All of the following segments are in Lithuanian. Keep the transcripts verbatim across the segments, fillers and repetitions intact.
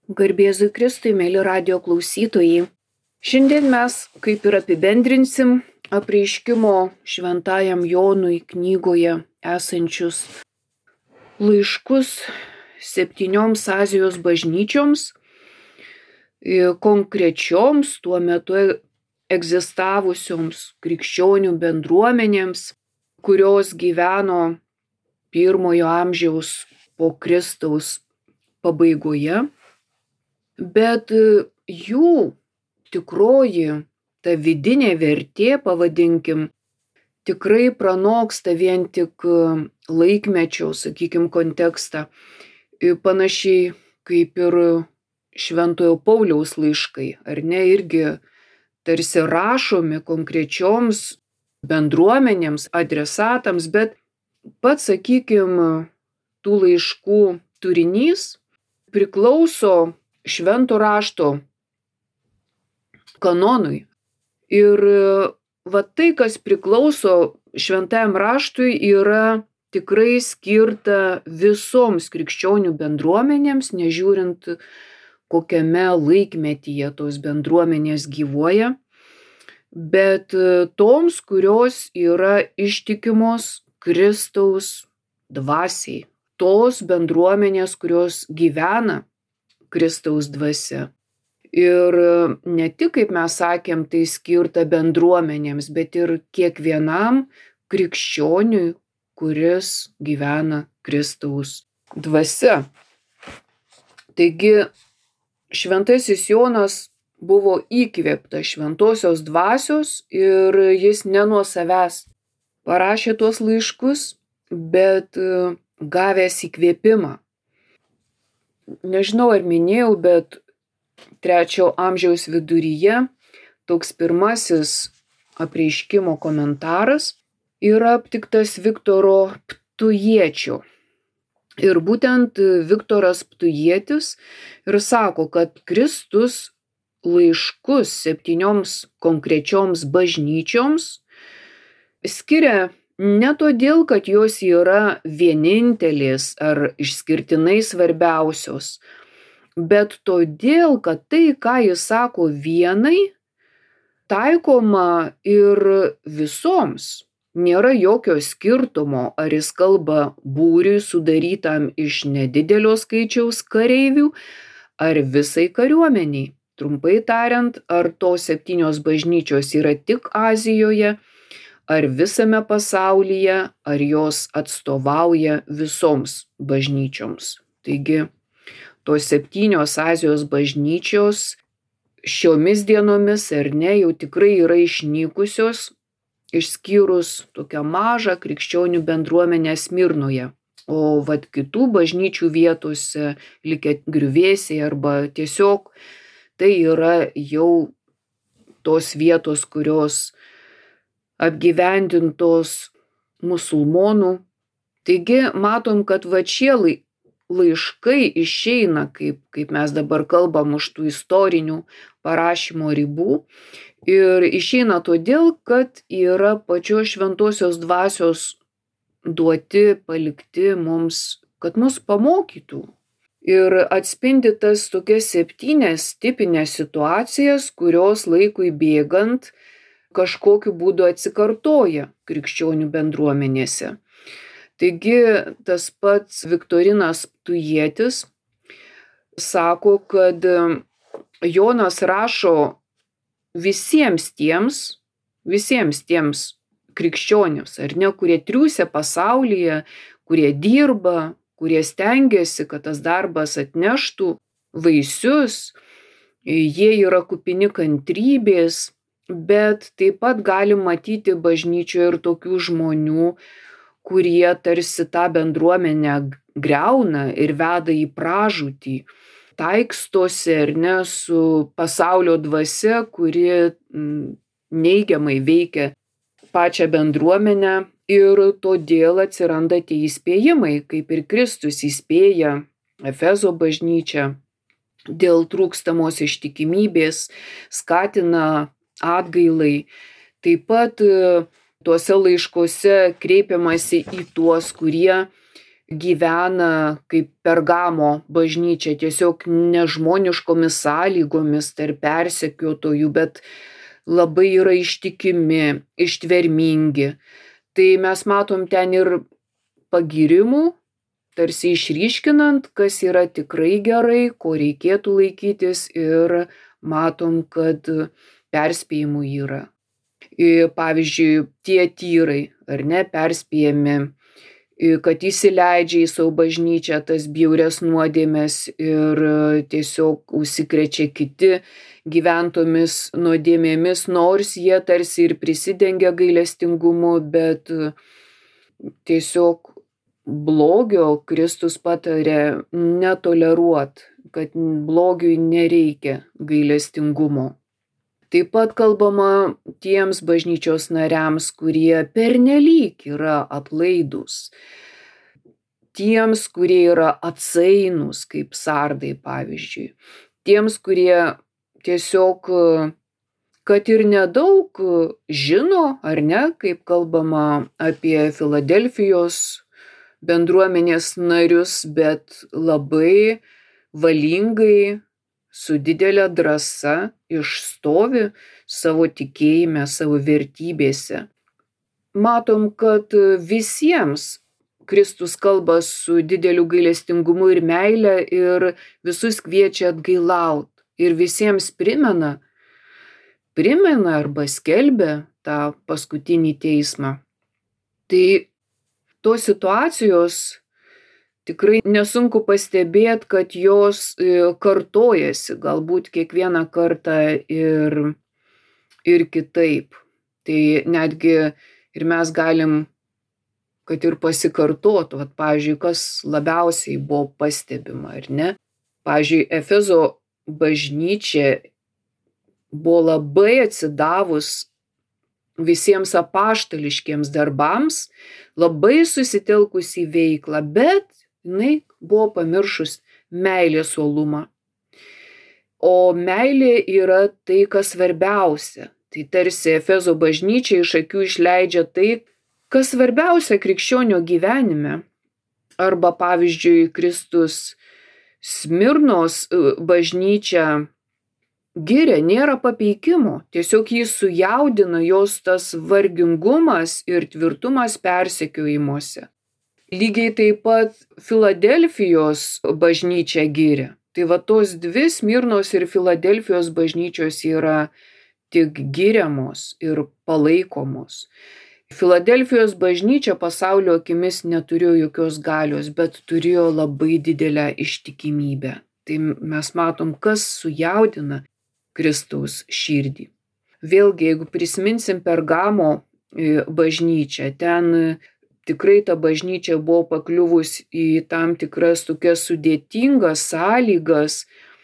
Garbėzui Kristui, mėly radio klausytojai. Šiandien mes kaip ir apibendrinsim apreiškimo šventajam Jonui knygoje esančius laiškus septynioms Azijos bažnyčioms, konkrečioms tuo metu egzistavusioms krikščionių bendruomenėms, kurios gyveno pirmojo amžiaus po Kristaus pabaigoje. Bet jų tikroji, ta vidinė vertė, pavadinkim, tikrai pranoksta vien tik laikmečio, sakykim, kontekstą. Panašiai kaip ir Šventojo Pauliaus laiškai, ar ne, irgi tarsi rašomi konkrečioms bendruomenėms, adresatams, bet pats, sakykim, tų laiškų turinys priklauso Švento rašto kanonui. Ir va tai, kas priklauso šventajam raštui, yra tikrai skirta visoms krikščionių bendruomenėms, nežiūrint kokiame laikmetyje tos bendruomenės gyvuoja, bet toms, kurios yra ištikimos Kristaus dvasiai, tos bendruomenės, kurios gyvena Kristaus dvasia. Ir ne tik, kaip mes sakėm, tai skirta bendruomenėms, bet ir kiekvienam krikščioniui, kuris gyvena Kristaus dvasia. Taigi, šventasis Jonas buvo įkvėptas šventosios dvasios ir jis ne nuo savęs parašė tuos laiškus, bet gavęs įkvėpimą. Nežinau, ar minėjau, bet trečio amžiaus viduryje toks pirmasis apreiškimo komentaras yra aptiktas Viktoro Ptujiečio. Ir būtent Viktoras Ptujietis ir sako, kad Kristus laiškus septynioms konkrečioms bažnyčioms skiria ne todėl, kad jos yra vienintelės ar išskirtinai svarbiausios, bet todėl, kad tai, ką jis sako vienai, taikoma ir visoms. Nėra jokio skirtumo, ar jis kalba būriui sudarytam iš nedidelio skaičiaus kareivių, ar visai kariuomeniai. Trumpai tariant, ar tos septynios bažnyčios yra tik Azijoje, ar visame pasaulyje, ar jos atstovauja visoms bažnyčioms. Taigi, tos septynios Azijos bažnyčios šiomis dienomis, ar ne, jau tikrai yra išnykusios, išskyrus tokią mažą krikščionių bendruomenę Smirnoje. O vat kitų bažnyčių vietose, likę griuvėsiai arba tiesiog, tai yra jau tos vietos, kurios apgyvendintos musulmonų. Taigi matom, kad va šie laiškai išeina, kaip, kaip mes dabar kalbam, už tų istorinių parašymo ribų. Ir išeina todėl, kad yra pačios šventosios dvasios duoti, palikti mums, kad mus pamokytų. Ir atspindi tas tokias septynias tipinės situacijas, kurios laikui bėgant kažkokiu būdu atsikartoja krikščionių bendruomenėse. Taigi tas pats Viktorinas Ptujietis sako, kad Jonas rašo visiems tiems, visiems tiems krikščionims, ar ne, kurie triūsia pasaulyje, kurie dirba, kurie stengiasi, kad tas darbas atneštų vaisius, jie yra kupini kantrybės. Bet taip pat galim matyti bažnyčioje ir tokių žmonių, kurie tarsi tą bendruomenę griauna ir veda į pražūtį. Taikstosi, ar ne, su pasaulio dvasia, kuri neigiamai veikia pačią bendruomenę, ir todėl atsiranda tie įspėjimai, kaip ir Kristus įspėja Efezo bažnyčią dėl trūkstamos ištikimybės, skatina atgailai. Taip pat tuose laiškuose kreipiamasi į tuos, kurie gyvena kaip Pergamo bažnyčia, tiesiog nežmoniškomis sąlygomis tarp persekiotojų, bet labai yra ištikimi, ištvermingi. Tai mes matom ten ir pagyrimų, tarsi išryškinant, kas yra tikrai gerai, ko reikėtų laikytis, ir matom, kad perspėjimų yra. Ir, pavyzdžiui, tie tyrai, ar ne, perspėjami, kad įsileidžia į savo bažnyčią tas bjaurias nuodėmes ir tiesiog užsikrečia kiti gyventomis nuodėmėmis, nors jie tarsi ir prisidengia gailestingumu, bet tiesiog blogio Kristus patarė netoleruot, kad blogiui nereikia gailestingumo. Taip pat kalbama tiems bažnyčios nariams, kurie pernelyg yra atlaidūs, tiems, kurie yra atsainūs, kaip sardai pavyzdžiui, tiems, kurie tiesiog, kad ir nedaug žino, ar ne, kaip kalbama apie Filadelfijos bendruomenės narius, bet labai valingai, su didelė drąsa išstovi savo tikėjime, savo vertybėse. Matom, kad visiems Kristus kalba su dideliu gailestingumu ir meile ir visus kviečia atgailaut. Ir visiems primena, primena arba skelbia tą paskutinį teismą. Tai tos situacijos tikrai nesunku pastebėti, kad jos kartojasi, galbūt kiekvieną kartą ir, ir kitaip. Tai netgi ir mes galim, kad ir pasikartot, vat, pavyzdžiui, kas labiausiai buvo pastebima, ar ne? Pavyzdžiui, Efezo bažnyčia buvo labai atsidavus visiems apaštališkiems darbams, labai susitelkus į veiklą, bet jinai buvo pamiršus meilės uolumą. O meilė yra tai, kas svarbiausia. Tai tarsi Efezo bažnyčia iš akių išleidžia tai, kas svarbiausia krikščionio gyvenime. Arba pavyzdžiui, Kristus Smirnos bažnyčia giria, nėra papeikimo, tiesiog jį sujaudina jos tas vargingumas ir tvirtumas persekiojimuose. Lygiai taip pat Filadelfijos bažnyčia giria. Tai va tos dvi Smirnos ir Filadelfijos bažnyčios yra tik giriamos ir palaikomos. Filadelfijos bažnyčia pasaulio akimis neturėjo jokios galios, bet turėjo labai didelę ištikimybę. Tai mes matom, kas sujaudina Kristaus širdį. Vėlgi, jeigu prisiminsim Pergamo bažnyčią, ten tikrai ta bažnyčia buvo pakliuvus į tam tikras tokias sudėtingas sąlygas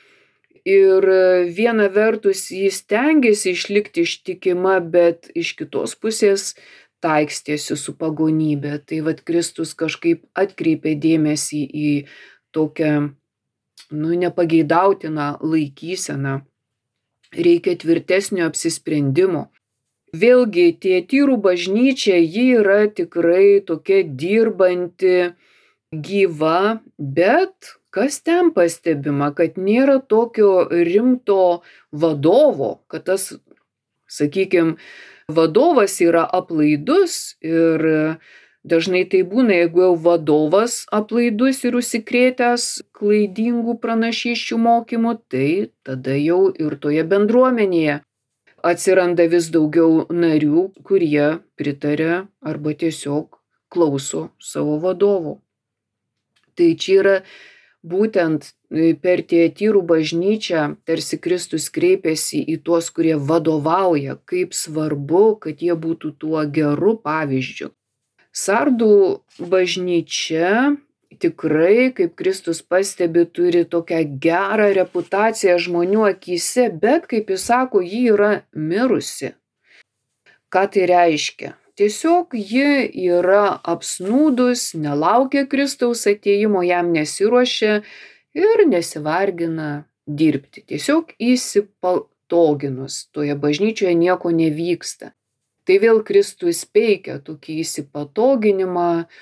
ir viena vertus jis stengiasi išlikti ištikima, bet iš kitos pusės taikstėsi su pagonybė. Tai vat Kristus kažkaip atkreipė dėmesį į tokią, nu, nepageidautiną laikyseną. Reikia tvirtesnio apsisprendimo. Vėlgi, Tiatyrų bažnyčia, ji yra tikrai tokia dirbanti, gyva, bet kas ten pastebima, kad nėra tokio rimto vadovo, kad tas, sakykime, vadovas yra aplaidus ir dažnai tai būna, jeigu jau vadovas aplaidus ir užsikrėtęs klaidingų pranašysčių mokymų, tai tada jau ir toje bendruomenėje atsiranda vis daugiau narių, kurie pritaria arba tiesiog klauso savo vadovų. Tai čia yra būtent per Tiatyrų bažnyčią tarsi Kristus kreipiasi į tuos, kurie vadovauja, kaip svarbu, kad jie būtų tuo geru pavyzdžiu. Sardų bažnyčia tikrai, kaip Kristus pastebi, turi tokią gerą reputaciją žmonių akyse, bet, kaip jis sako, ji yra mirusi. Ką tai reiškia? Tiesiog ji yra apsnūdus, nelaukia Kristaus atėjimo, jam nesiruošia ir nesivargina dirbti. Tiesiog įsipatoginus, toje bažnyčioje nieko nevyksta. Tai vėl Kristus peikia tokį įsipatoginimą,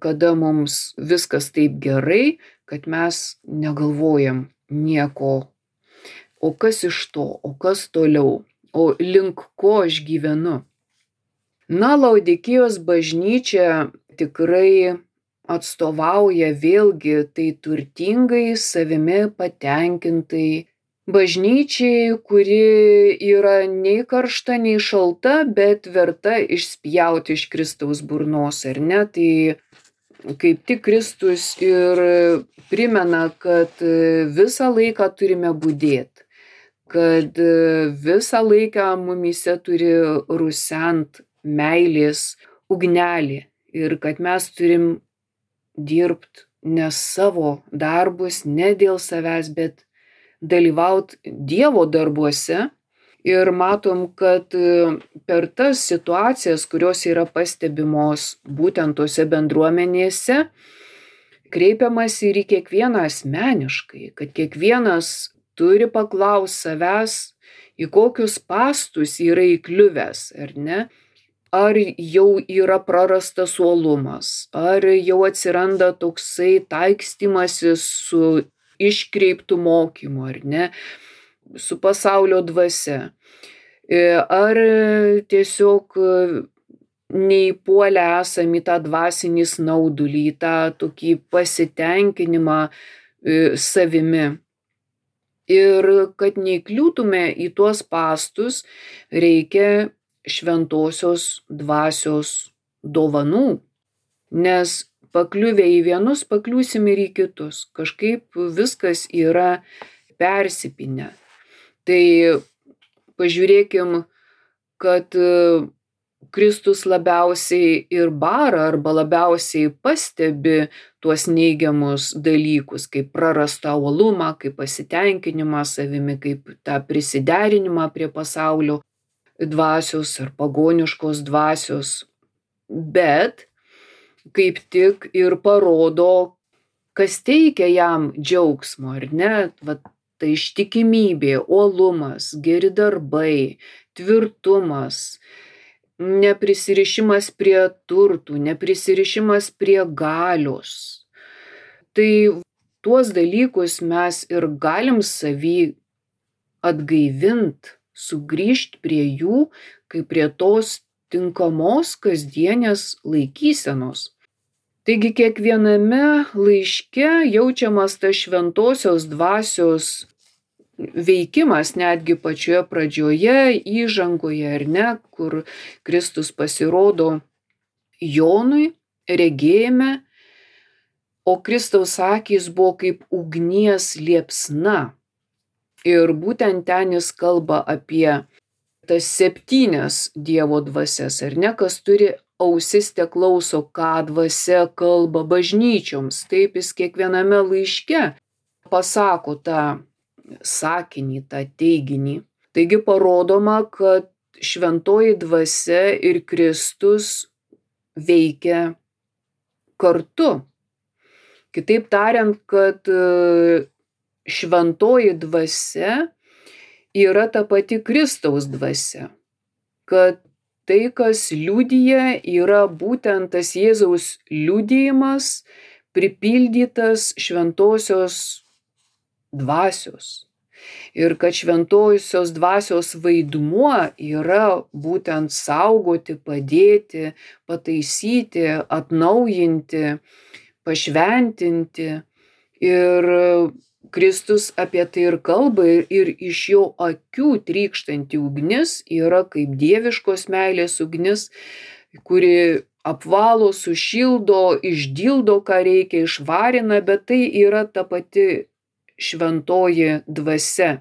kada mums viskas taip gerai, kad mes negalvojam nieko. O kas iš to, o kas toliau, o link ko aš gyvenu. Na, Laudikijos bažnyčia tikrai atstovauja vėlgi tai turtingai, savimi patenkintai bažnyčiai, kuri yra nei karšta, nei šalta, bet verta išspjauti iš Kristaus burnos, ar ne? Tai kaip tik Kristus ir primena, kad visą laiką turime budėti, kad visą laiką mumyse turi rusent meilės ugnelė ir kad mes turim dirbt ne savo darbus, ne dėl savęs, bet dalyvaut Dievo darbuose. Ir matom, kad per tas situacijas, kurios yra pastebimos būtent tose bendruomenėse, kreipiamas ir į kiekvieną asmeniškai, kad kiekvienas turi paklaust savęs, į kokius spąstus yra įkliuvęs, ar ne? Ar jau yra prarastas uolumas, ar jau atsiranda toksai taikstymasis su iškreiptu mokymu, ar ne, su pasaulio dvasia. Ar tiesiog neįpuolę esam į tą dvasinį snaudulį, į tą tokį pasitenkinimą savimi. Ir kad neįkliūtume į tuos spąstus, reikia šventosios dvasios dovanų, nes pakliuvę į vienus, pakliūsim ir į kitus. Kažkaip viskas yra persipynę. Tai pažiūrėkim, kad Kristus labiausiai ir bara arba labiausiai pastebi tuos neigiamus dalykus, kaip prarastą uolumą, kaip pasitenkinimą savimi, kaip tą prisiderinimą prie pasaulio dvasios ar pagoniškos dvasios. Bet kaip tik ir parodo, kas teikia jam džiaugsmo, ar ne? Va, ta ištikimybė, uolumas, geri darbai, tvirtumas, neprisirišimas prie turtų, neprisirišimas prie galios. Tai tuos dalykus mes ir galim savy atgaivint, sugrįžt prie jų, kaip prie tos tinkamos kasdienės laikysenos. Taigi kiekviename laiške jaučiamas tas šventosios dvasios veikimas, netgi pačioje pradžioje, įžangoje, ar ne, kur Kristus pasirodo Jonui regėjime, o Kristaus akys buvo kaip ugnies liepsna. Ir būtent ten jis kalba apie tas septynias Dievo dvasias, ar ne, kas turi ausis te klauso, ką dvasia kalba bažnyčioms. Taip jis kiekviename laiške pasako tą sakinį, tą teiginį. Taigi parodoma, kad šventoji dvasia ir Kristus veikia kartu. Kitaip tariant, kad šventoji dvasia yra ta pati Kristaus dvasia, kad tai, kas liudija, yra būtent tas Jėzaus liudijimas, pripildytas šventosios dvasios. Ir kad šventosios dvasios vaidmuo yra būtent saugoti, padėti, pataisyti, atnaujinti, pašventinti. Ir Kristus apie tai ir kalba, ir iš jo akių trykštanti ugnis yra kaip dieviškos meilės ugnis, kuri apvalo, sušildo, išdildo, ką reikia, išvarina, bet tai yra ta pati šventoji dvasia.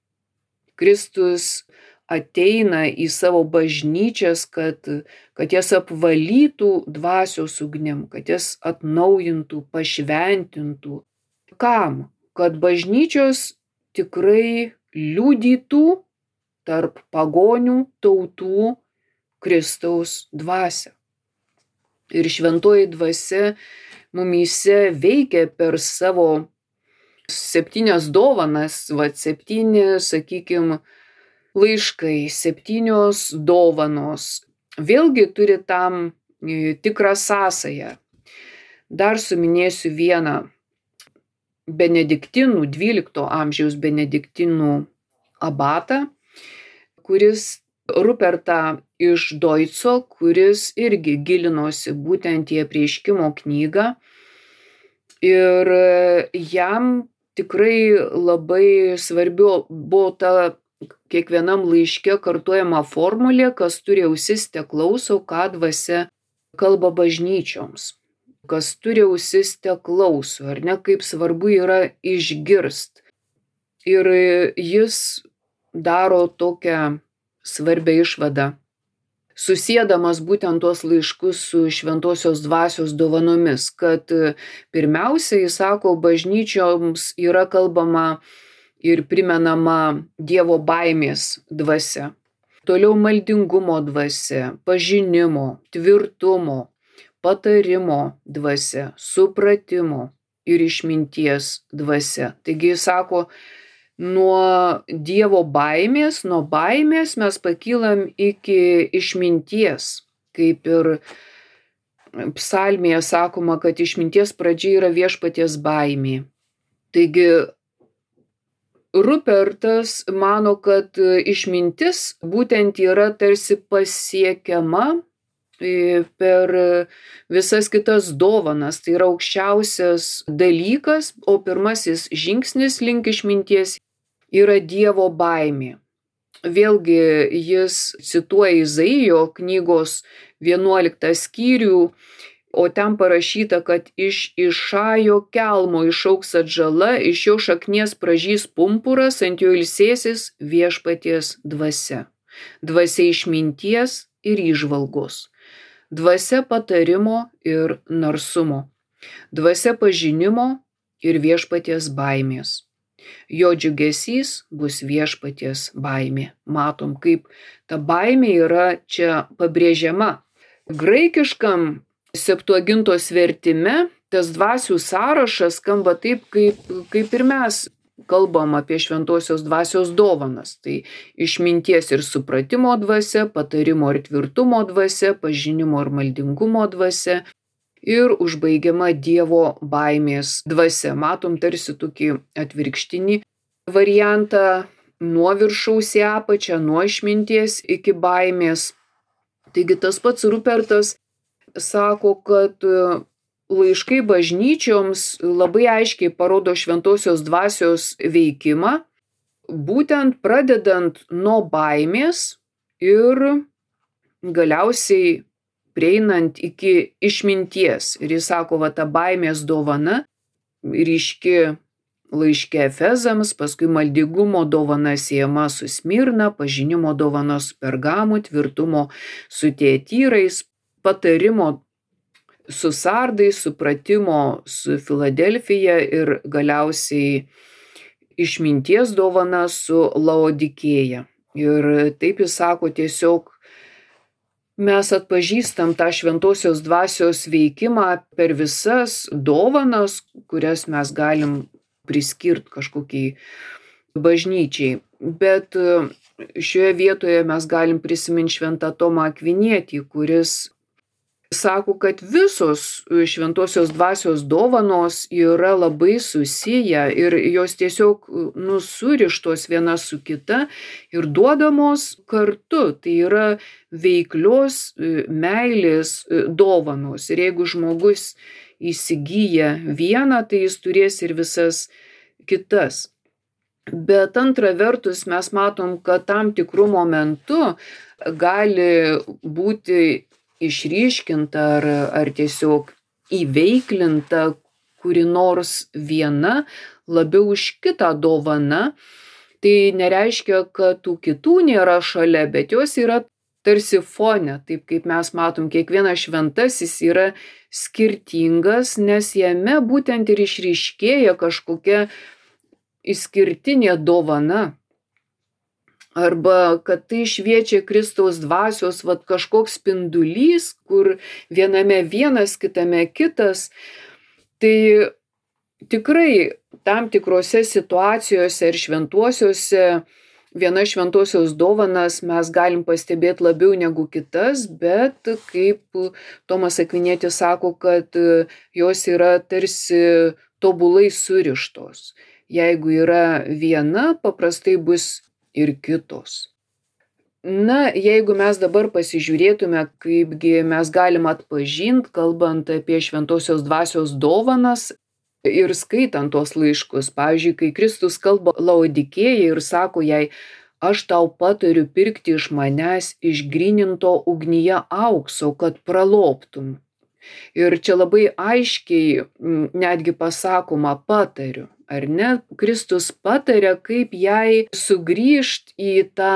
Kristus ateina į savo bažnyčias, kad, kad jas apvalytų dvasios ugnim, kad jas atnaujintų, pašventintų. Kam? Kad bažnyčios tikrai liudytų tarp pagonių tautų Kristaus dvasią. Ir šventoji dvasia mumyse veikia per savo septynias dovanas, va, septyni, sakykim, laiškai, septynios dovanos. Vėlgi turi tam tikrą sąsają. Dar suminėsiu vieną benediktinų, dvylikto amžiaus benediktinų abatą, kuris Rupertą iš Deutzo, kuris irgi gilinosi būtent į apreiškimo knygą. Ir jam tikrai labai svarbi buvo ta kiekvienam laiške kartojama formulė, kas turi ausis te klauso, ką dvasia kalba bažnyčioms. Kas turi ausis te klauso, ar ne, kaip svarbu yra išgirst. Ir jis daro tokią svarbią išvadą, susiedamas būtent tuos laiškus su šventosios dvasios dovanomis, kad pirmiausia, jis sako, bažnyčioms yra kalbama ir primenama Dievo baimės dvasia. Toliau maldingumo dvasia, pažinimo, tvirtumo, patarimo dvasia, supratimo ir išminties dvasia. Taigi jis sako, nuo Dievo baimės, nuo baimės mes pakylam iki išminties, kaip ir psalmėje sakoma, kad išminties pradžia yra viešpaties baimė. Taigi Rupertas mano, kad išmintis būtent yra tarsi pasiekiama per visas kitas dovanas. Tai yra aukščiausias dalykas, o pirmasis žingsnis link išminties yra Dievo baimė. Vėlgi jis cituoja Izaijo knygos vienuoliktą skyrių, o ten parašyta, kad iš Išajo kelmo išaugs atžala, iš jo šaknies pražys pumpuras, ant jo ilsėsis viešpaties dvasia. Dvasia išminties ir įžvalgos. Dvasia patarimo ir narsumo. Dvasia pažinimo ir viešpaties baimės. Jo džiugesys bus viešpaties baimė. Matom, kaip ta baimė yra čia pabrėžiama. Graikiškam Septuagintos vertime tas dvasių sąrašas skamba taip, kaip, kaip ir mes kalbam apie šventosios dvasios dovanas. Tai išminties ir supratimo dvasia, patarimo ir tvirtumo dvasia, pažinimo ir maldingumo dvasia ir užbaigiama Dievo baimės dvasia. Matom tarsi tokį atvirkštinį variantą nuo viršaus į apačią, nuo išminties iki baimės. Taigi tas pats Rupertas sako, kad laiškai bažnyčioms labai aiškiai parodo šventosios dvasios veikimą, būtent pradedant nuo baimės ir galiausiai prieinant iki išminties. Ir jis sako, va ta baimės dovana ryški laiške Efezams, paskui maldingumo dovana siejama su Smirna, pažinimo dovana su Pergamu, tvirtumo su Tietyrais, patarimo su Sardais, supratimo su Filadelfija ir galiausiai išminties dovana su Laodikėja. Ir taip jis sako, tiesiog mes atpažįstam tą šventosios dvasios veikimą per visas dovanas, kurias mes galim priskirti kažkokiai bažnyčiai. Bet šioje vietoje mes galim prisiminti šventą Tomą Akvinietį, kuris sako, kad visos šventosios dvasios dovanos yra labai susiję ir jos tiesiog nusurištos viena su kita ir duodamos kartu. Tai yra veiklios meilės dovanos. Ir jeigu žmogus įsigyja vieną, tai jis turės ir visas kitas. Bet antra vertus mes matom, kad tam tikrų momentų gali būti išryškinta ar, ar tiesiog įveiklinta kuri nors viena labiau už kitą dovana. Tai nereiškia, kad tų kitų nėra šalia, bet jos yra tarsi fone. Taip kaip mes matom, kiekvienas šventasis yra skirtingas, nes jame būtent ir išryškėja kažkokia išskirtinė dovana. Arba kad tai šviečia Kristaus dvasios vat, kažkoks spindulys, kur viename vienas, kitame kitas. Tai tikrai tam tikrose situacijose ir šventuosiuose viena šventosios dovanas mes galim pastebėti labiau negu kitas, bet kaip Tomas Akvinietis sako, kad jos yra tarsi tobulai surištos. Jeigu yra viena, paprastai bus ir kitos. Na, jeigu mes dabar pasižiūrėtume, kaipgi mes galim atpažinti, kalbant apie šventosios dvasios dovanas ir skaitant tuos laiškus. Pavyzdžiui, kai Kristus kalba Laodikėjai ir sako jai, aš tau patariu pirkti iš manęs išgryninto ugnyje aukso, kad praloptum. Ir čia labai aiškiai netgi pasakoma patariu, ar ne? Kristus pataria, kaip jai sugrįžt į tą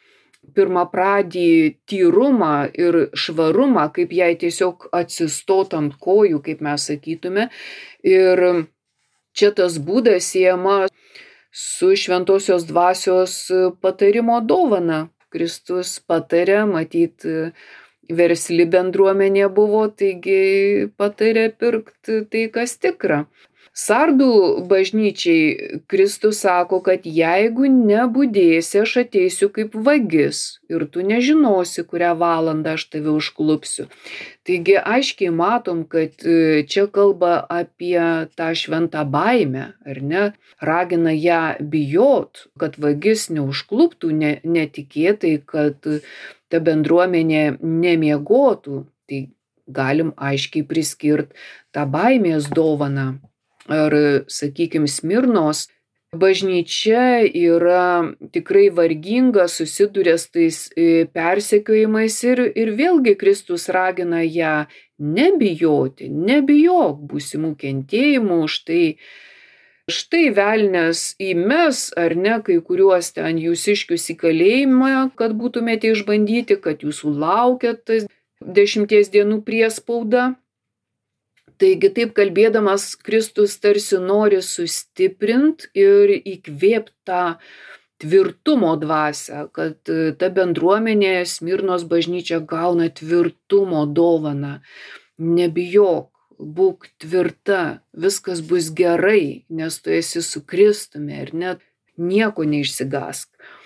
pirmapradį tyrumą ir švarumą, kaip jai tiesiog atsistot ant kojų, kaip mes sakytume. Ir čia tas būdas siejama su šventosios dvasios patarimo dovana. Kristus patarė, matyt, versli bendruomenė buvo, taigi patarė pirkti tai, kas tikra. Sardų bažnyčiai Kristus sako, kad jeigu nebudėsi, aš ateisiu kaip vagis ir tu nežinosi, kurią valandą aš tave užklupsiu. Taigi aiškiai matom, kad čia kalba apie tą šventą baimę, ar ne? Ragina ją bijot, kad vagis neužkluptų ne, netikėtai, kad ta bendruomenė nemiegotų. Tai galim aiškiai priskirti tą baimės dovaną. Ar, sakykime, Smirnos bažnyčia yra tikrai varginga, susiduria su tais persekiojimais ir, ir vėlgi Kristus ragina ją nebijoti, nebijok būsimų kentėjimų, štai, štai velnias įmes, ar ne, kai kuriuos ten jūsiškius į kalėjimą, kad būtumėte išbandyti, kad jūsų laukia tas dešimties dienų priespauda. Taigi taip kalbėdamas Kristus tarsi nori sustiprinti ir įkvėpti tą tvirtumo dvasią, kad ta bendruomenė Smirnos bažnyčia gauna tvirtumo dovaną. Nebijok, būk tvirta, viskas bus gerai, nes tu esi su Kristumi ir net nieko neišsigąsk.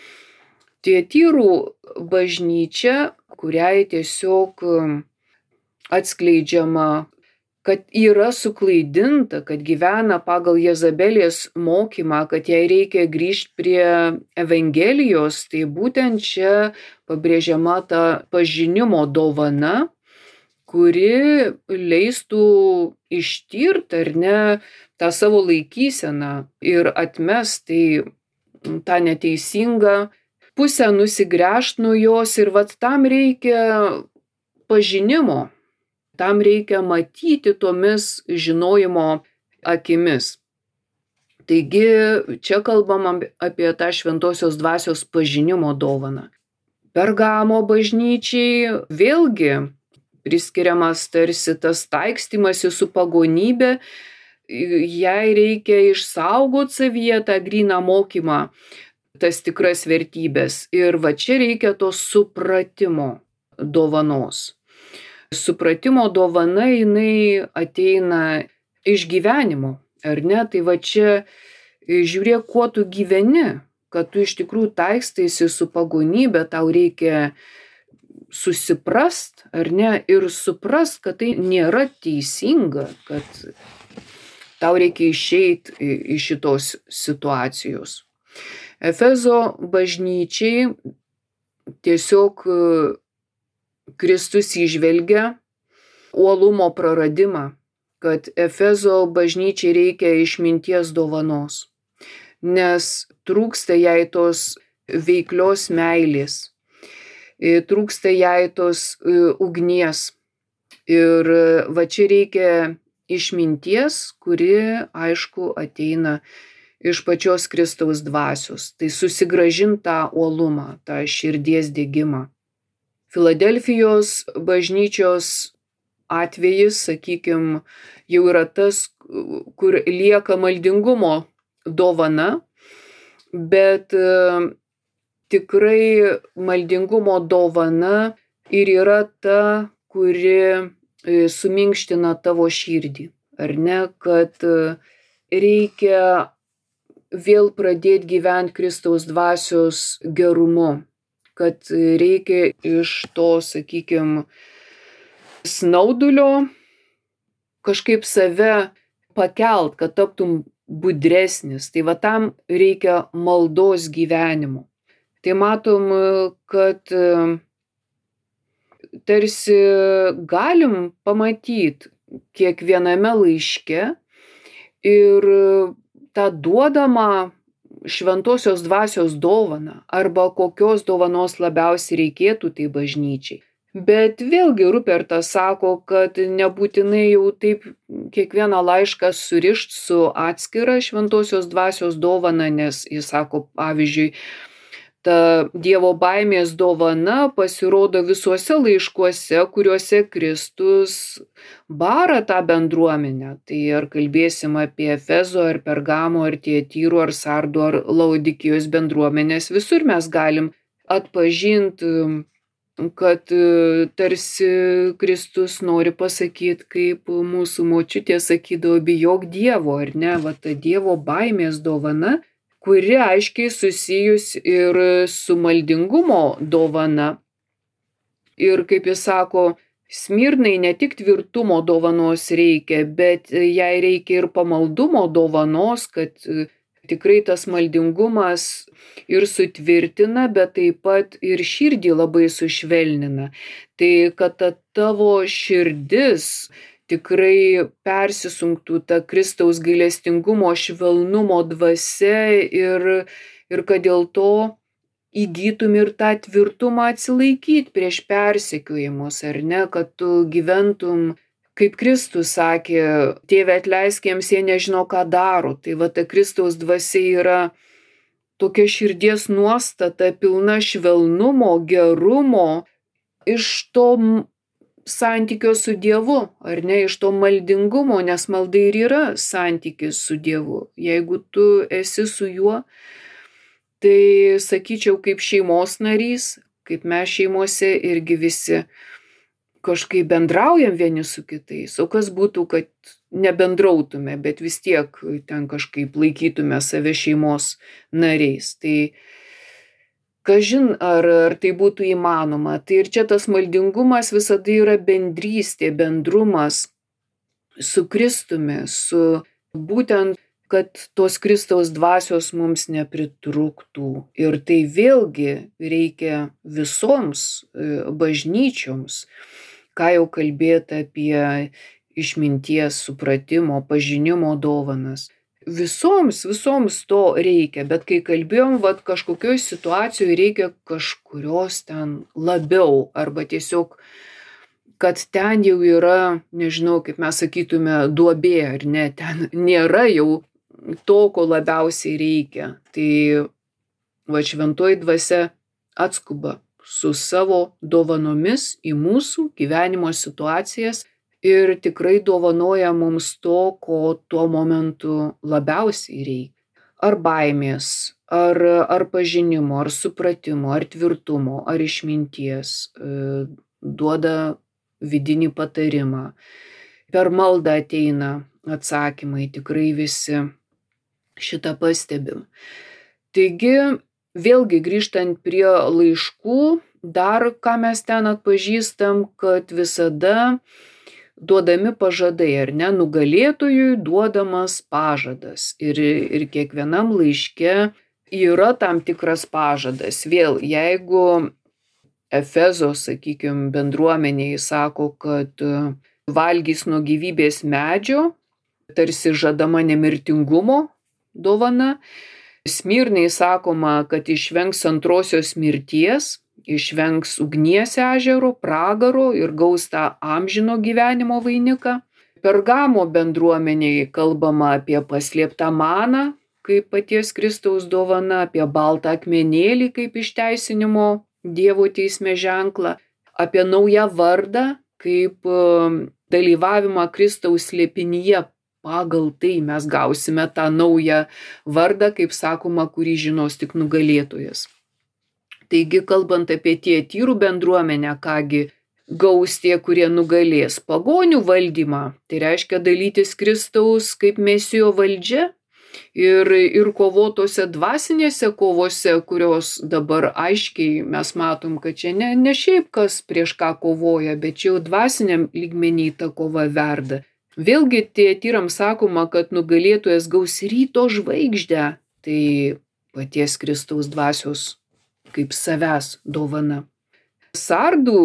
Tiatyrų bažnyčia, kuriai tiesiog atskleidžiama, kad yra suklaidinta, kad gyvena pagal Jezabelės mokymą, kad jai reikia grįžti prie Evangelijos, tai būtent čia pabrėžiama ta pažinimo dovana, kuri leistų ištirti, ar ne, tą savo laikyseną ir atmesti tą neteisingą pusę, nusigręžti nuo jos ir vat tam reikia pažinimo. Tam reikia matyti tomis žinojimo akimis. Taigi čia kalbama apie tą šventosios dvasios pažinimo dovaną. Pergamo bažnyčiai vėlgi priskiriamas tarsi tas taikstymasi su pagonybė, jai reikia išsaugoti savyje tą gryną mokymą, tas tikras vertybės. Ir va čia reikia to supratimo dovanos. Supratimo dovana jinai ateina iš gyvenimo, ar ne? Tai va čia žiūrėk, kuo tu gyveni, kad tu iš tikrųjų taikstaisi su pagonybė, tau reikia susiprast, ar ne? Ir suprast, kad tai nėra teisinga, kad tau reikia išeiti iš šitos situacijos. Efezo bažnyčiai tiesiog Kristus įžvelgia uolumo praradimą, kad Efezo bažnyčiai reikia išminties dovanos, nes trūksta jai tos veiklios meilės, trūksta jai tos ugnies. Ir va čia reikia išminties, kuri, aišku, ateina iš pačios Kristaus dvasios. Tai susigrąžint tą uolumą, tą širdies degimą. Filadelfijos bažnyčios atvejis, sakykime, jau yra tas, kur lieka maldingumo dovana, bet tikrai maldingumo dovana ir yra ta, kuri suminkština tavo širdį, ar ne, kad reikia vėl pradėti gyventi Kristaus dvasios gerumu, kad reikia iš to, sakykime, snaudulio kažkaip save pakelt, kad taptum budresnis. Tai va tam reikia maldos gyvenimo. Tai matom, kad tarsi galim pamatyti kiekviename laiške ir tą duodamą šventosios dvasios dovaną arba kokios dovanos labiausiai reikėtų tai bažnyčiai. Bet vėlgi Rupertas sako, kad nebūtinai jau taip kiekvieną laišką surišt su atskira šventosios dvasios dovana, nes jis sako, pavyzdžiui, ta Dievo baimės dovana pasirodo visuose laiškuose, kuriuose Kristus bara tą bendruomenę. Tai ar kalbėsim apie Efezo, ar Pergamo, ar Tiatyrų, ar Sardo, ar Laodikijos bendruomenės, visur mes galim atpažinti, kad tarsi Kristus nori pasakyti, kaip mūsų močiutė sakydavo, bijok Dievo, ar ne, va ta Dievo baimės dovana, kuri aiškiai susijus ir su maldingumo dovana. Ir kaip jis sako, Smirnai ne tik tvirtumo dovanos reikia, bet jai reikia ir pamaldumo dovanos, kad tikrai tas maldingumas ir sutvirtina, bet taip pat ir širdį labai sušvelnina. Tai kad ta tavo širdis tikrai persisunktų ta Kristaus gailestingumo, švelnumo dvasia ir, ir kad dėl to įgytum ir tą tvirtumą atsilaikyti prieš persekiojimus, ar ne, kad tu gyventum, kaip Kristus sakė, Tėve atleisk jiems, jie nežino, ką daro. Tai va ta Kristaus dvasia yra tokia širdies nuostata, pilna švelnumo, gerumo, iš to santykio su Dievu, ar ne, iš to maldingumo, nes malda ir yra santykis su Dievu. Jeigu tu esi su juo, tai sakyčiau, kaip šeimos narys, kaip mes šeimose irgi visi kažkaip bendraujam vieni su kitais. O kas būtų, kad nebendrautume, bet vis tiek ten kažkaip laikytume save šeimos nariais. Tai kažin, ar, ar tai būtų įmanoma. Tai ir čia tas maldingumas visada yra bendrystė, bendrumas su Kristumi, su būtent, kad tos Kristaus dvasios mums nepritrūktų. Ir tai vėlgi reikia visoms bažnyčioms, ką jau kalbėti apie išminties, supratimo, pažinimo dovanas. Visoms, visoms to reikia, bet kai kalbėjom, vat kažkokioj situacijoje reikia kažkurios ten labiau, arba tiesiog, kad ten jau yra, nežinau, kaip mes sakytume, duobė, ar ne, ten nėra jau to, ko labiausiai reikia. Tai va šventoji dvasia atskuba su savo dovanomis į mūsų gyvenimo situacijas, ir tikrai dovanoja mums to, ko tuo momentu labiausiai reikia. Ar baimės, ar, ar pažinimo, ar supratimo, ar tvirtumo, ar išminties, e, duoda vidinį patarimą. Per maldą ateina atsakymai, tikrai visi šitą pastebim. Taigi, vėlgi grįžtant prie laiškų, dar ką mes ten atpažįstam, kad visada duodami pažadai, ar ne, nugalėtojui duodamas pažadas. Ir, ir kiekvienam laiške yra tam tikras pažadas. Vėl, jeigu Efezo, sakykime, bendruomenėje sako, kad valgys nuo gyvybės medžio, tarsi žadama nemirtingumo dovana, Smirnai sakoma, kad išvengs antrosios mirties, išvengs ugnies ežero, pragaro ir gaus tą amžino gyvenimo vainiką. Pergamo bendruomenėje kalbama apie paslėptą maną, kaip paties Kristaus dovana, apie baltą akmenėlį kaip išteisinimo Dievo teisme ženklą, apie naują vardą, kaip dalyvavimą Kristaus slėpinyje. Pagal tai mes gausime tą naują vardą, kaip sakoma, kurį žinos tik nugalėtojas. Taigi, kalbant apie Tiatyrų bendruomenę, kągi gaus tie, kurie nugalės pagonių valdymą, tai reiškia dalytis Kristaus kaip Mesijo valdžia, Ir, ir kovotose dvasinėse kovose, kurios dabar aiškiai mes matom, kad čia ne, ne šiaip kas prieš ką kovoja, bet čia jau dvasiniam lygmenį ta kova verda. Vėlgi tyram sakoma, kad nugalėtojas gaus ryto žvaigždę, tai paties Kristaus dvasios kaip savęs dovana. Sardų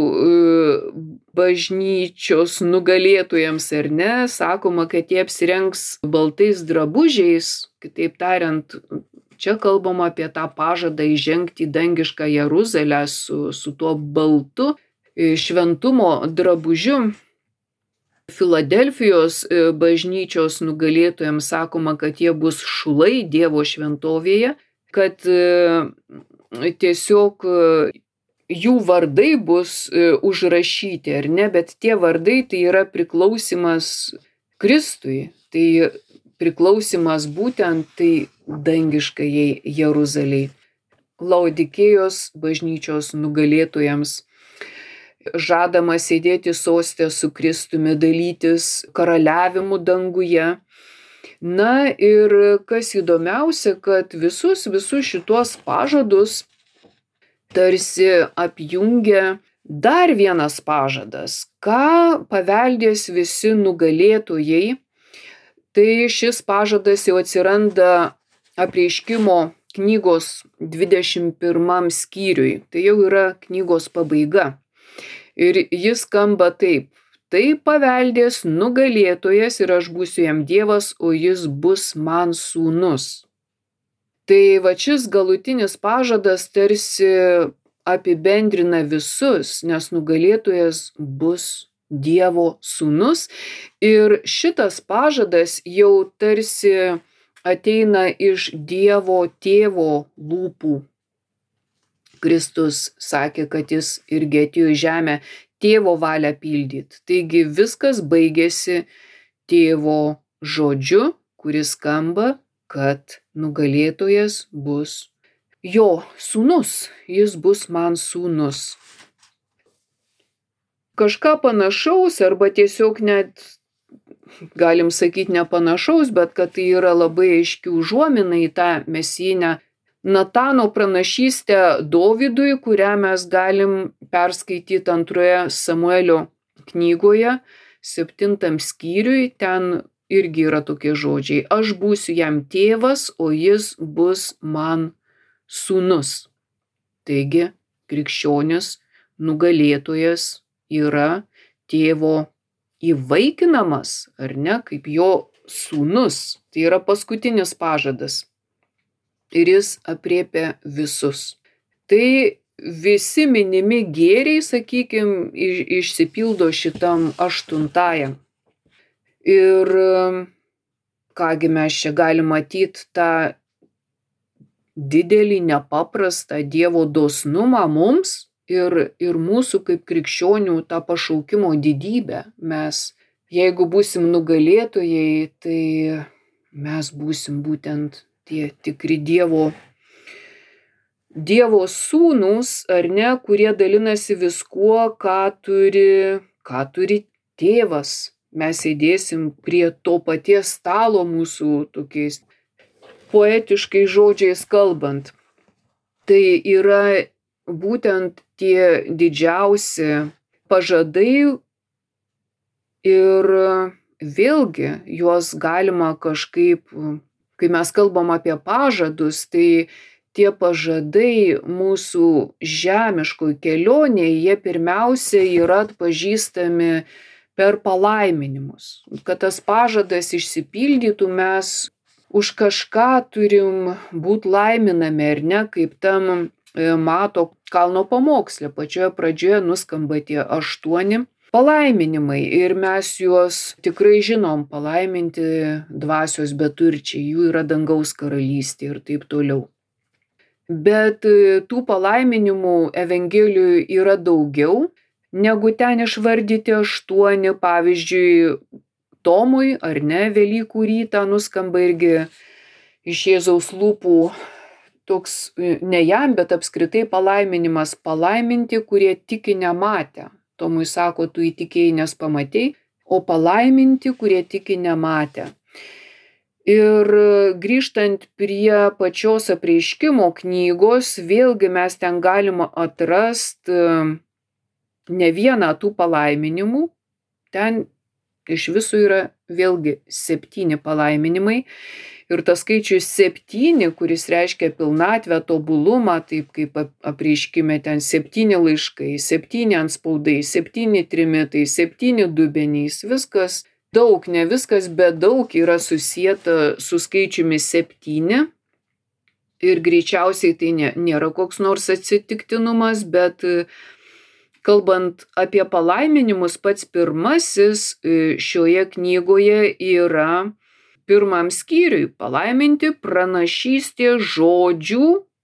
bažnyčios nugalėtojams ar ne, sakoma, kad jie apsirengs baltais drabužiais, kitaip tariant, čia kalbama apie tą pažadą įžengti į dangišką Jeruzalę su, su tuo baltu šventumo drabužiu. Filadelfijos bažnyčios nugalėtojams sakoma, kad jie bus šulai Dievo šventovėje, kad tiesiog jų vardai bus užrašyti, ar ne, bet tie vardai tai yra priklausimas Kristui, tai priklausimas būtent tai dangiškajai Jeruzalei. Laodikėjos bažnyčios nugalėtojams žadama sėdėti soste su Kristumi, dalytis karaliavimu danguje. Na ir kas įdomiausia, kad visus, visus šitos pažadus tarsi apjungia dar vienas pažadas, ką paveldės visi nugalėtojai. Tai šis pažadas jau atsiranda Apreiškimo knygos dvidešimt pirmam skyriui. Tai jau yra knygos pabaiga. Ir jis skamba taip. Tai paveldės nugalėtojas ir aš būsiu jam Dievas, o jis bus man sūnus. Tai va šis galutinis pažadas tarsi apibendrina visus, nes nugalėtojas bus Dievo sūnus ir šitas pažadas jau tarsi ateina iš Dievo tėvo lūpų. Kristus sakė, kad jis irgi atėjo į žemę tėvo valią pildyti. Taigi viskas baigėsi tėvo žodžiu, kuris skamba, kad nugalėtojas bus jo sūnus, jis bus man sūnus. Kažką panašaus arba tiesiog net, galim sakyti, nepanašaus, bet kad tai yra labai aiški užuomina į tą mesijinę Natano pranašystę Dovydui, kurią mes galim perskaityti antroje Samuelio knygoje, septintam skyriui, ten irgi yra tokie žodžiai. Aš būsiu jam tėvas, o jis bus man sūnus. Taigi, krikščionis nugalėtojas yra tėvo įvaikinamas, ar ne, kaip jo sūnus. Tai yra paskutinis pažadas. Ir jis apriepia visus. Tai visi minimi gėriai, sakykime, išsipildo šitam aštuntajam. Ir kągi mes čia galim matyti tą didelį, nepaprastą Dievo dosnumą mums ir, ir mūsų kaip krikščionių tą pašaukimo didybę. Mes, jeigu būsim nugalėtojai, tai mes būsim būtent tie tikri Dievo, Dievo sūnūs, ar ne, kurie dalinasi viskuo, ką turi, ką turi tėvas. Mes sėdėsim prie to paties stalo mūsų tokiais poetiškai žodžiais kalbant. Tai yra būtent tie didžiausi pažadai ir vėlgi juos galima kažkaip, kai mes kalbam apie pažadus, tai tie pažadai mūsų žemiškoj kelionėje, jie pirmiausia yra atpažįstami per palaiminimus. Kad tas pažadas išsipildytų, mes už kažką turim būt laiminami, ar ne, kaip tam Mato kalno pamoksle. Pačioje pradžioje nuskamba tie aštuoni palaiminimai ir mes juos tikrai žinom, palaiminti dvasios beturčiai, jų yra dangaus karalystė ir taip toliau. Bet tų palaiminimų Evangelijų yra daugiau, negu ten išvardyti aštuoni. Pavyzdžiui, Tomui, ar ne, Velykų rytą nuskamba irgi iš Jėzaus lūpų toks, ne jam, bet apskritai palaiminimas, palaiminti, kurie tiki nematę. Tomui sako, tu įtikėjai, nes pamatei, o palaiminti, kurie tiki nematę. Ir grįžtant prie pačios apreiškimo knygos, vėlgi mes ten galima atrasti ne vieną tų palaiminimų. Ten iš viso yra vėlgi septyni palaiminimai. Ir tas skaičius septyni, kuris reiškia pilnatvę, tobulumą, taip kaip apreiškime ten septyni laiškai, septyni antspaudai, septyni trimitai, septyni dubenys, viskas daug, ne viskas, bet daug yra susieta su skaičiumi septyni. Ir greičiausiai tai nė, nėra koks nors atsitiktinumas, bet kalbant apie palaiminimus, pats pirmasis šioje knygoje yra pirmam skyriui palaiminti pranašystė žodžių,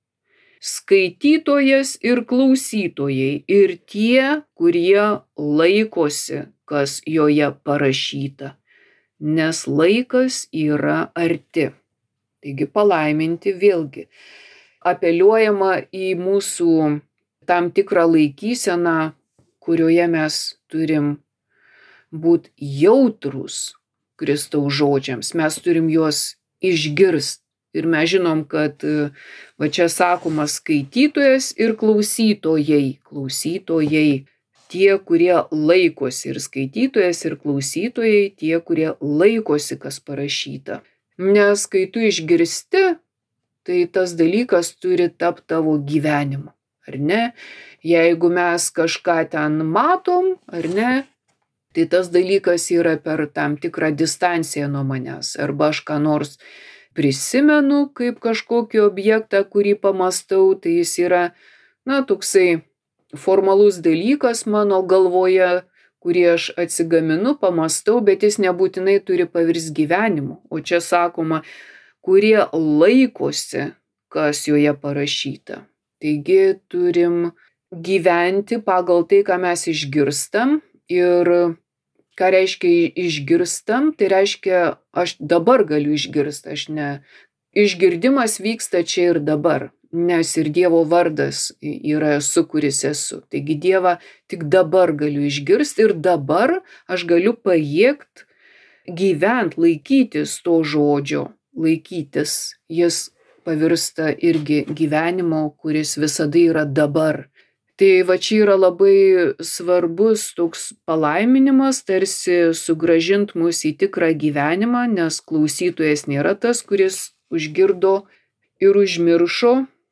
skaitytojas ir klausytojai ir tie, kurie laikosi, kas joje parašyta, nes laikas yra arti. Taigi palaiminti vėlgi apeliuojama į mūsų tam tikrą laikyseną, kurioje mes turim būti jautrūs Kristaus žodžiams, mes turim juos išgirsti. Ir mes žinom, kad va čia sakoma skaitytojas ir klausytojai, klausytojai, tie, kurie laikosi, ir skaitytojas ir klausytojai, tie, kurie laikosi, kas parašyta. Nes kai tu išgirsti, tai tas dalykas turi tapti tavo gyvenimu, ar ne? Jeigu mes kažką ten matom, ar ne? Tai tas dalykas yra per tam tikrą distanciją nuo manęs. Arba aš ką nors prisimenu kaip kažkokį objektą, kurį pamastau, tai jis yra, na, toksai formalus dalykas mano galvoje, kurį aš atsigaminu, pamastau, bet jis nebūtinai turi pavirsti gyvenimu. O čia sakoma, kurie laikosi, kas joje parašyta. Taigi turim gyventi pagal tai, ką mes išgirstam. Ir ką reiškia išgirstam, tai reiškia, aš dabar galiu išgirsti, aš ne. Išgirdimas vyksta čia ir dabar, nes ir Dievo vardas yra esu, kuris esu. Taigi Dievą tik dabar galiu išgirsti ir dabar aš galiu pajėgt gyvent, laikytis to žodžio, laikytis. Jis pavirsta irgi gyvenimo, kuris visada yra dabar. Tai va čia yra labai svarbus toks palaiminimas, tarsi sugrąžint mus į tikrą gyvenimą, nes klausytojas nėra tas, kuris užgirdo ir užmiršo,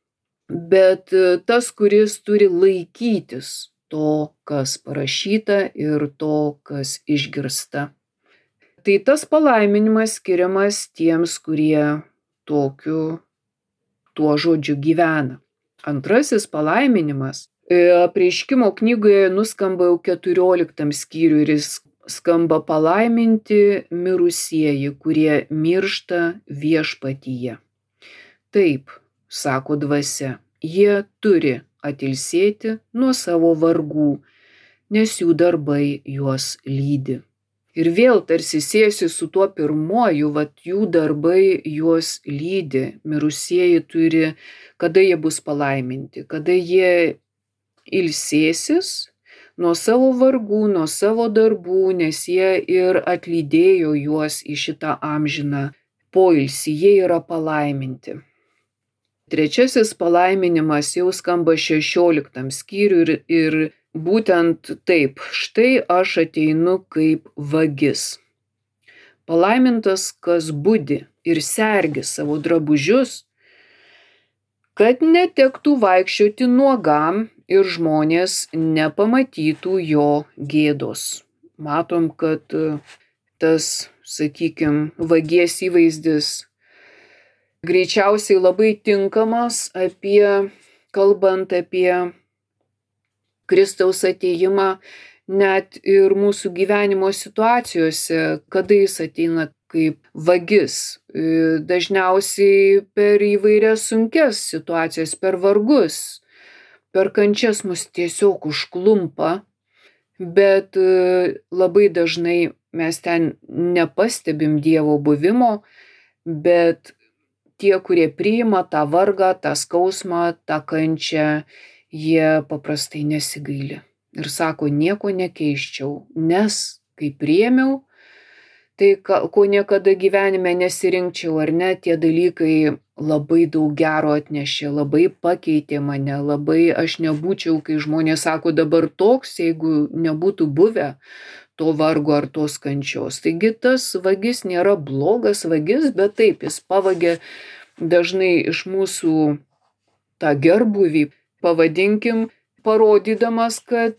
bet tas, kuris turi laikytis to, kas parašyta ir to, kas išgirsta. Tai tas palaiminimas skiriamas tiems, kurie tokiu tuo žodžiu gyvena. Antrasis palaiminimas apreiškimo knygoje nuskamba jau keturioliktam skyriui ir jis skamba palaiminti mirusieji, kurie miršta viešpatyje. Taip, sako dvasia, jie turi atilsėti nuo savo vargų, nes jų darbai juos lydi. Ir vėl tarsi siejasi su tuo pirmuoju, vat jų darbai juos lydi. Mirusieji turi, kada jie bus palaiminti, kada jie ilsėsis nuo savo vargų, nuo savo darbų, nes jie ir atlydėjo juos į šitą amžiną poilsį, jie yra palaiminti. Trečiasis palaiminimas jau skamba šešioliktam skyriui ir, ir būtent taip, štai aš ateinu kaip vagis. Palaimintas, kas budi ir sergi savo drabužius, kad netektų vaikščioti nuogam ir žmonės nepamatytų jo gėdos. Matom, kad tas, sakykim, vagies įvaizdis greičiausiai labai tinkamas apie, kalbant apie Kristaus atėjimą net ir mūsų gyvenimo situacijose, kada jis ateina kaip vagis. Dažniausiai per įvairias sunkias situacijas, per vargus, per kančias mus tiesiog užklumpa, bet labai dažnai mes ten nepastebim Dievo buvimo, bet tie, kurie priima tą vargą, tą skausmą, tą kančią, jie paprastai nesigaili. Ir sako, nieko nekeiščiau, nes kai priėmiau, Tai, ko niekada gyvenime nesirinkčiau, ar ne, tie dalykai labai daug gero atnešė, labai pakeitė mane, labai aš nebūčiau, kai žmonės sako dabar toks, jeigu nebūtų buvę to vargo ar tos kančios. Taigi tas vagis nėra blogas vagis, bet taip, jis pavagė dažnai iš mūsų tą gerbūvį, pavadinkim, parodydamas, kad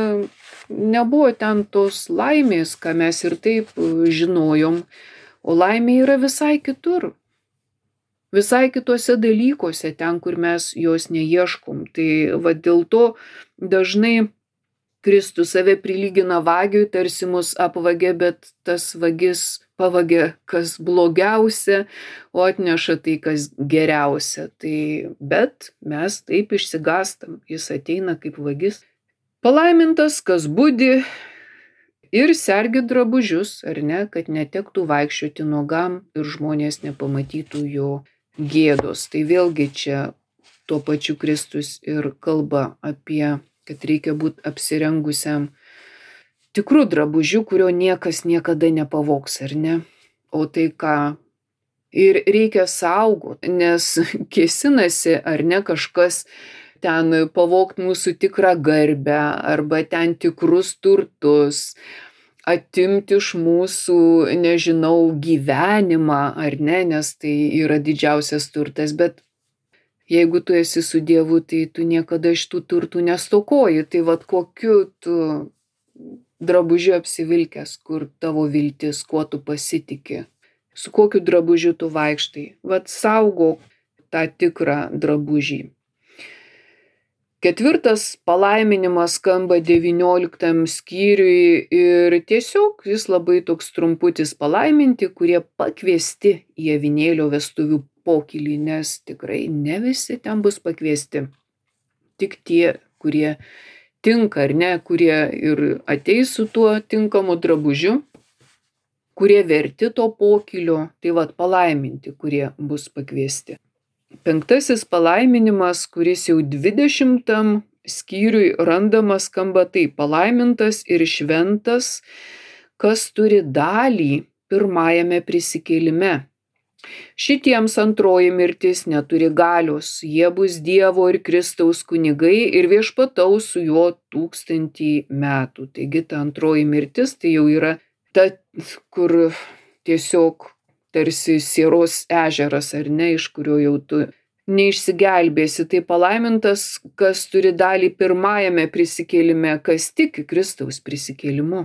nebuvo ten tos laimės, ką mes ir taip žinojom, o laimė yra visai kitur. Visai kitose dalykuose, ten, kur mes jos neieškom. Tai va dėl to dažnai Kristus save prilygina vagiui, tarsi mus apvagė, bet tas vagis pavagė kas blogiausia, o atneša tai, kas geriausia. Tai, bet mes taip išsigastam, jis ateina kaip vagis. Palaimintas, kas budi ir sergi drabužius, ar ne, kad netektų vaikščioti nuogam ir žmonės nepamatytų jo gėdos. Tai vėlgi čia tuo pačiu Kristus ir kalba apie, kad reikia būti apsirengusiam tikrų drabužių, kurio niekas niekada nepavogs, ar ne? O tai ką? Ir reikia saugoti, nes kėsinasi, ar ne, kažkas ten pavogt mūsų tikrą garbę, arba ten tikrus turtus, atimti iš mūsų, nežinau, gyvenimą, ar ne, nes tai yra didžiausias turtas, bet jeigu tu esi su Dievu, tai tu niekada iš tų turtų nestokoji. Tai vat kokiu tu drabužiu apsivilkęs, kur tavo viltis, kuo tu pasitiki, su kokiu drabužiu tu vaikštai. Vat saugok tą tikrą drabužį. Ketvirtas palaiminimas skamba devynioliktam skyriui ir tiesiog jis labai toks trumputis: palaiminti, kurie pakviesti į avinėlio vestuvių pokylį, nes tikrai ne visi ten bus pakviesti. Tik tie, kurie tinka, ar ne, kurie ir ateis su tuo tinkamu drabužiu, kurie verti to pokylio, tai vat palaiminti, kurie bus pakviesti. Penktasis palaiminimas, kuris jau dvidešimtam skyriui randamas, skamba taip: palaimintas ir šventas, kas turi dalį pirmajame prisikėlime. Šitiems antroji mirtis neturi galios, jie bus Dievo ir Kristaus kunigai ir viešpataus su juo tūkstantį metų. Taigi ta antroji mirtis tai jau yra ta, kur tiesiog tarsi sieros ežeras, ar ne, iš kurio jau tu neišsigelbėsi. Tai palaimintas, kas turi dalį pirmajame prisikėlime, kas tiki Kristaus prisikėlimu.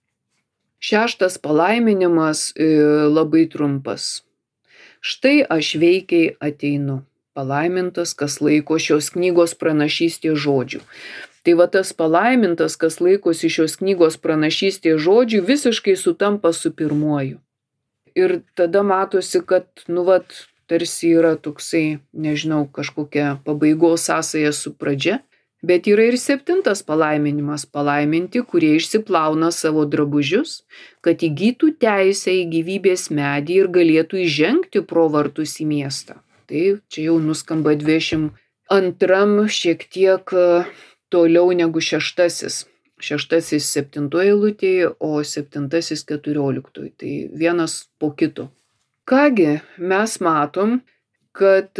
Šeštas palaiminimas labai trumpas. Štai aš veikiai ateinu. Palaimintas, kas laiko šios knygos pranašystės žodžių. Tai va tas palaimintas, kas laikosi šios knygos pranašystės žodžių, visiškai sutampa su pirmuoju. Ir tada matosi, kad, nu vat, tarsi yra toksai, nežinau, kažkokia pabaigos sąsaja su pradžia, bet yra ir septintas palaiminimas: palaiminti, kurie išsiplauna savo drabužius, kad įgytų teisę į gyvybės medį ir galėtų įžengti pro vartus į miestą. Tai čia jau nuskamba dvidešimt antram šiek tiek toliau negu šeštasis. Šeštasis septintoje eilutėje, o septintasis keturioliktoje. Tai vienas po kito. Kągi, mes matom, kad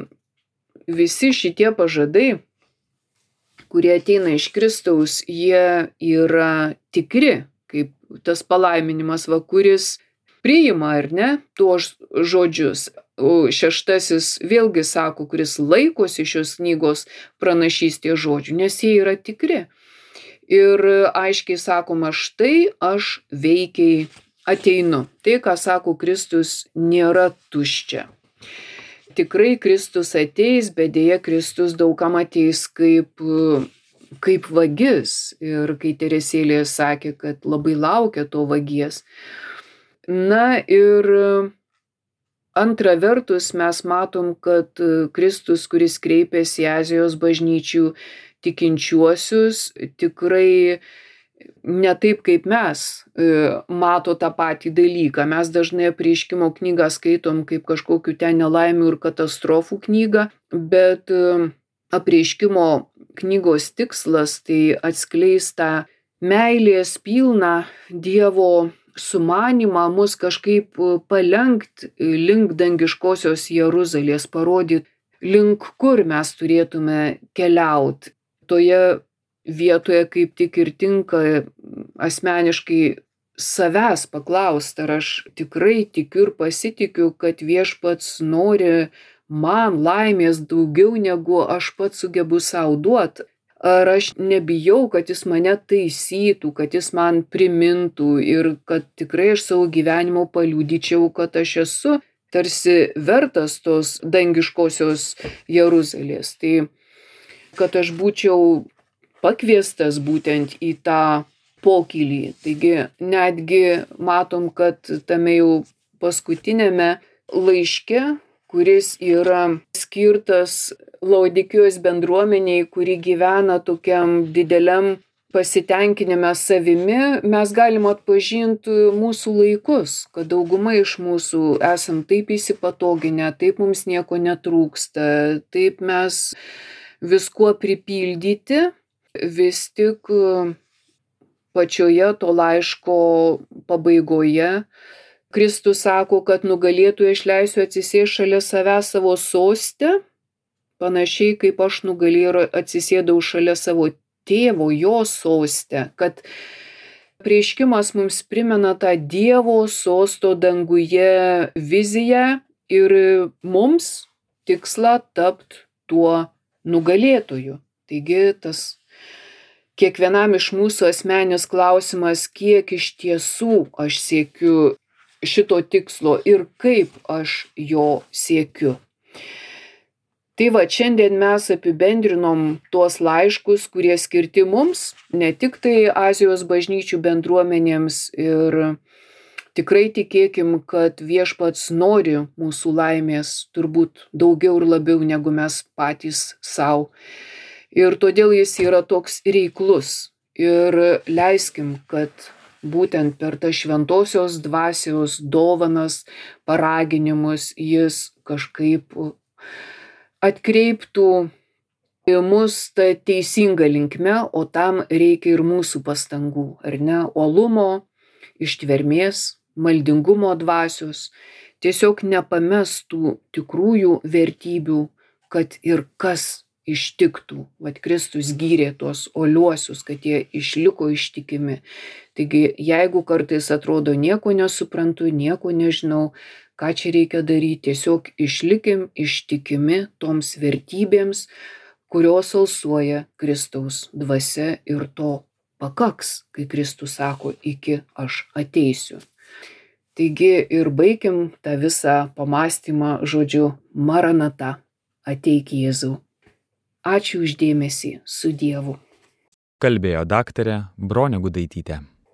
visi šitie pažadai, kurie ateina iš Kristaus, jie yra tikri, kaip tas palaiminimas, va, kuris priima, ar ne, tuos žodžius. O šeštasis vėlgi sako, kuris laikosi šios knygos pranašystės žodžių, nes jie yra tikri. Ir aiškiai sakoma, štai aš veikiai ateinu. Tai, ką sako Kristus, nėra tuščia. Tikrai Kristus ateis, bet dėja Kristus daugam ateis kaip, kaip vagis. Ir kai Teresėlė sakė, kad labai laukia to vagies. Na ir antra vertus mes matom, kad Kristus, kuris kreipėsi į Azijos bažnyčių tikinčiuosius, tikrai ne taip kaip mes mato tą patį dalyką. Mes dažnai Apreiškimo knygą skaitom kaip kažkokių ten nelaimių ir katastrofų knygą, bet Apreiškimo knygos tikslas tai atskleis tą meilės pilną Dievo sumanimą mus kažkaip palenkt link dangiškosios Jeruzalės, parodyti, link kur mes turėtume keliauti. Toje vietoje kaip tik ir tinka asmeniškai savęs paklausti, ar aš tikrai tikiu ir pasitikiu, kad Viešpats nori man laimės daugiau negu aš pats sugebu sau duoti. Ar aš nebijau, kad jis mane taisytų, kad jis man primintų ir kad tikrai aš savo gyvenimo paliudyčiau, kad aš esu tarsi vertas tos dangiškosios Jeruzalės. Tai kad aš būčiau pakviestas būtent į tą pokylį. Taigi netgi matom, kad tame jau paskutinėme laiške, kuris yra skirtas Laodikijos bendruomeniai, kuri gyvena tokiam dideliam pasitenkinime savimi, mes galim atpažinti mūsų laikus, kad dauguma iš mūsų esam taip įsipatoginę, taip mums nieko netrūksta, taip mes viskuo pripildyti, vis tik pačioje to laiško pabaigoje Kristus sako, kad nugalėtojui išleisiu atsisėsti šalia savęs savo soste, panašiai kaip aš nugalėjau atsisėdau šalia savo tėvo, jo soste, kad prieškimas mums primena tą Dievo sosto danguje viziją ir mums tikslą tapti tuo nugalėtoju. Taigi tas kiekvienam iš mūsų asmeninis klausimas, kiek iš tiesų aš siekiu šito tikslo ir kaip aš jo siekiu. Tai va, šiandien mes apibendrinom tuos laiškus, kurie skirti mums, ne tik tai Azijos bažnyčių bendruomenėms, ir tikrai tikėkim, kad Viešpats nori mūsų laimės turbūt daugiau ir labiau negu mes patys savo. Ir todėl jis yra toks reiklus. Ir leiskim, kad būtent per tą šventosios dvasios dovanas, paraginimus jis kažkaip atkreiptų mus tą teisingą linkme, o tam reikia ir mūsų pastangų, ar ne? Uolumo, ištvermės, maldingumo dvasios, tiesiog nepamestų tikrųjų vertybių, kad ir kas ištiktų. Vat Kristus gyrė tuos uoliuosius, kad jie išliko ištikimi. Taigi, jeigu kartais atrodo nieko nesuprantu, nieko nežinau, ką čia reikia daryti, tiesiog išlikim ištikimi toms vertybėms, kurios alsuoja Kristaus dvasia, ir to pakaks, kai Kristus sako, iki aš ateisiu. Taigi ir baikim tą visą pamastymą žodžiu Maranata, ateik Jėzau. Ačiū už dėmesį, su Dievu. Kalbėjo daktarė Bronė Gudaitytė.